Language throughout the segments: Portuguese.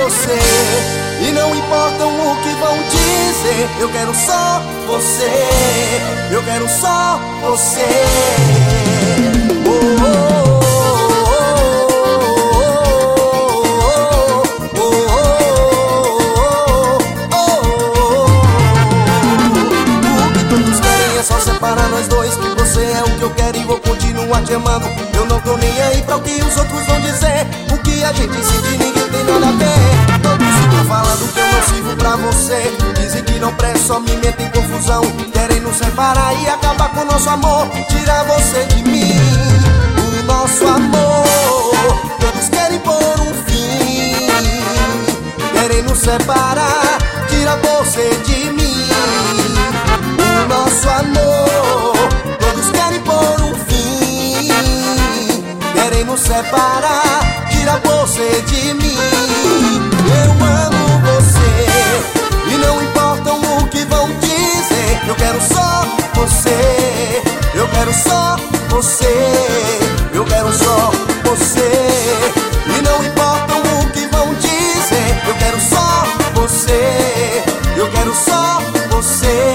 você. E não importa o que vão dizer, eu quero só você. Eu quero só você. O que todos querem é só separar nós dois, que você é o que eu quero e vou continuar te amando. Eu não tô nem aí pra o que os outros vão dizer. O que a gente sente ninguém tem nada a ver. Todos ficam falando que eu não sirvo pra você. Dizem que não presto, só me metem em confusão. Querem nos separar e acabar com o nosso amor. Tirar você de mim, o nosso amor. Todos querem pôr um fim. Querem nos separar, tirar você de mim, o nosso amor. Todos querem pôr um fim. Querem nos separar, tira você de mim. Eu amo você, e não importa o que vão dizer. Eu quero só você. Eu quero só você. Eu quero só você. E não importa o que vão dizer. Eu quero só você. Eu quero só você.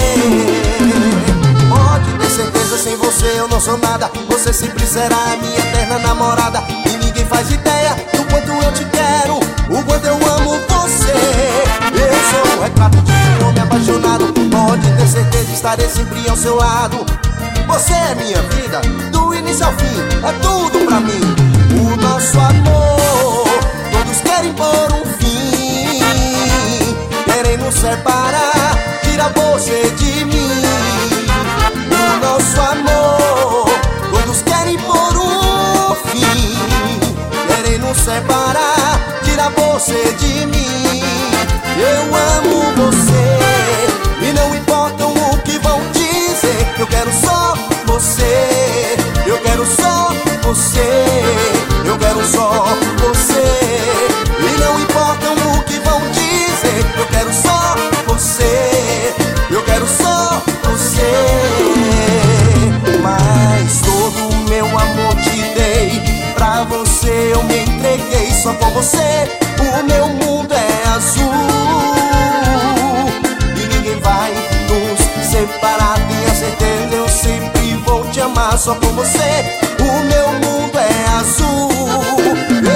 Pode ter certeza, sem você eu não sou nada. Você sempre será a minha eterna namorada. E ninguém faz ideia do quanto eu te quero, o quanto eu amo você. Eu sou o retrato de um homem apaixonado. Pode ter certeza, estarei sempre ao seu lado. Você é minha vida, do início ao fim, é tudo pra mim. O nosso amor, todos querem pôr um fim. Querem nos separar, tira você de mim. O nosso amor, todos querem pôr um fim. Querem nos separar, tira você de mim. Eu amo você, e não importa o que vão dizer. Eu quero só você. Eu quero só você. Eu quero só você. E não importa o que vão dizer. Eu quero só você. Eu quero só você. Mas todo o meu amor te dei, pra você eu me entreguei. Só com você o meu mundo é azul. E ninguém vai nos separar, tenha certeza, eu sempre vou te amar. Só com você o meu mundo é azul.